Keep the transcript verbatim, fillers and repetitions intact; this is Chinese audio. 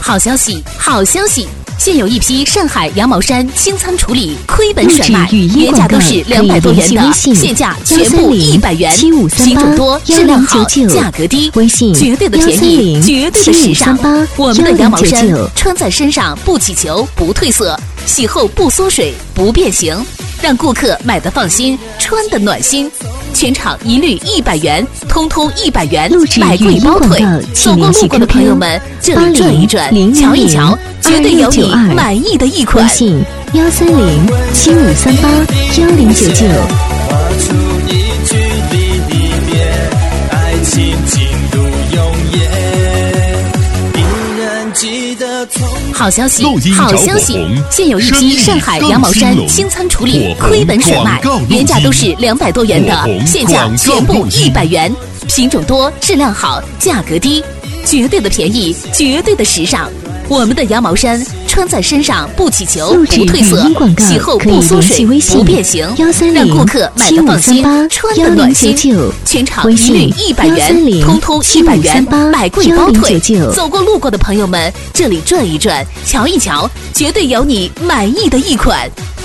好消息，好消息！现有一批上海羊毛衫清仓处理，亏本甩卖，原价都是两百多元的，现价全部一百元，品种多，质量好，价格低， 微信绝对的便宜，绝对的时尚。我们的羊毛衫穿在身上不起球，不褪色，洗后不缩水，不变形，让顾客买得放心，穿得暖心。全场一律一百元，通通一百元，买贵包腿。走过路过的朋友们，这里转一转，瞧一瞧，绝对有你满意的一款。 微信幺三零七五三八幺零九九。 好消息，好消息！现有一批上海羊毛衫清仓处理，亏本甩卖，原价都是两百多元的，现价全部一百元，品种多，质量好，价格低，绝对的便宜，绝对的时尚。我们的羊毛衫穿在身上不起球，不褪色，洗后不缩水，不变形，让顾客买得放心，穿得暖心。全场一律一百元，通通一百元，买贵包腿。走过路过的朋友们，这里转一转，瞧一瞧，绝对有你满意的一款。